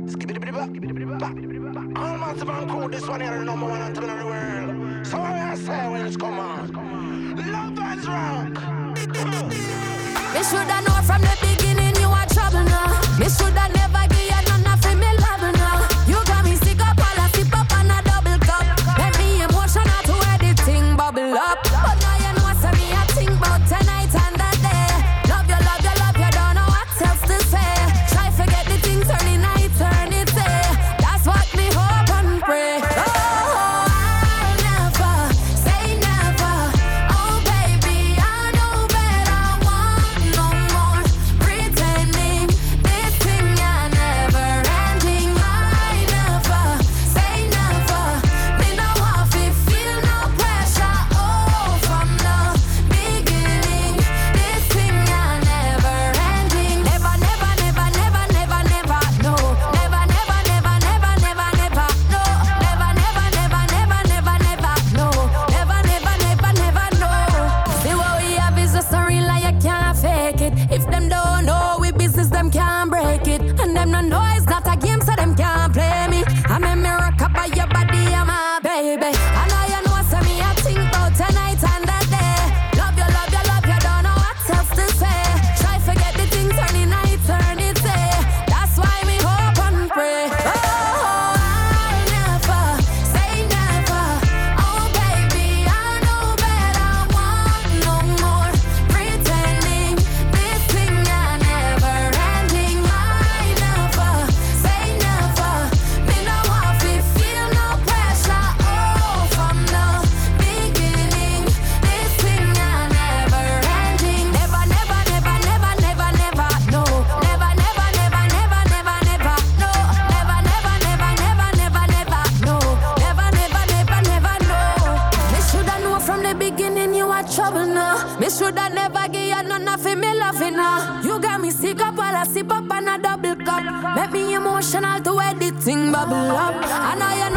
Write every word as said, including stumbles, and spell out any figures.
All massive and cool, this one here, the number one anthem in the world. So what I say when it's come on? Love and rock. Me shoulda know from the beginning you are trouble now. Me shoulda never give you none of me love now. You got me sick up, all I sip up on a double cup. Let me emotional to where the thing bubble up. But now you know so me I think about tonight and that day. Love you, love you, love you, don't know what else to say. Try forget the thing, turn it night, turn it day. That's what me hope and pray. Oh, I'll never say never. Oh baby, I know better. Want no more pretending. This thing I never ending. I never say never. Me no want to feel no pressure. Oh, from the beginning, this thing I never ending. Never, never, never, never, never, never, no. Never, never, never, never, never, never, no. Never, never, never, never, never, never, no. Never, never, never, never, no. See what we have is a story like you can't fake it. If them don't know we business, them can't break it. And them no know it's not a game, so them can't play me. I'm a miracle by your body, I'm a baby. I know you know, so me I think about tonight and that day. Love you, love you, love you, don't know what else to say. Try forget the thing, turn it night, turn it day. That's why me hope and pray. Oh, I'll never say never. Oh baby, I know better. Want no more pretending. This thing I never ending. I never say never. Me no want to feel no pressure. Oh, from the beginning, this thing I never ending. Never, never, never, never, never, never, no. Never, never, never, never, never, never, no. Never, never, never, never, never, never, no. Never, never, never, never, no. Me shoulda know from the beginning you are trouble now. Me shoulda never give you none of me loving now. You got me sick up while I sip up on a double cup. Make me emotional to where the thing bubble up. I know you